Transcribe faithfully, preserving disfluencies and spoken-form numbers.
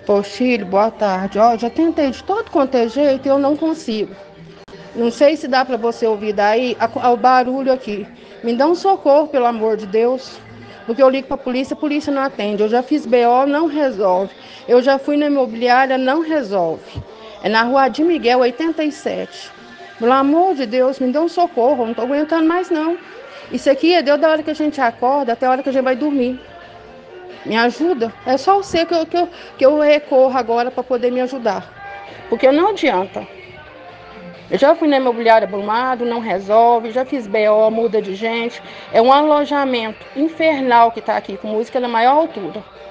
Poxílio, boa tarde. Ó, já tentei de todo quanto é jeito e eu não consigo. Não sei se dá para você ouvir daí a- o barulho aqui. Me dá um socorro, pelo amor de Deus. Porque eu ligo para a polícia, a polícia não atende. Eu já fiz B O, não resolve. Eu já fui na imobiliária, não resolve. É na rua de Miguel, oitenta e sete. Pelo amor de Deus, me dá um socorro. Eu não estou aguentando mais, não. Isso aqui é deu da hora que a gente acorda até a hora que a gente vai dormir. Me ajuda? É só você que eu, que eu, que eu recorro agora para poder me ajudar. Porque não adianta. Eu já fui na imobiliária Brumado, não resolve. Já fiz B O, muda de gente. É um alojamento infernal que está aqui, com música na maior altura.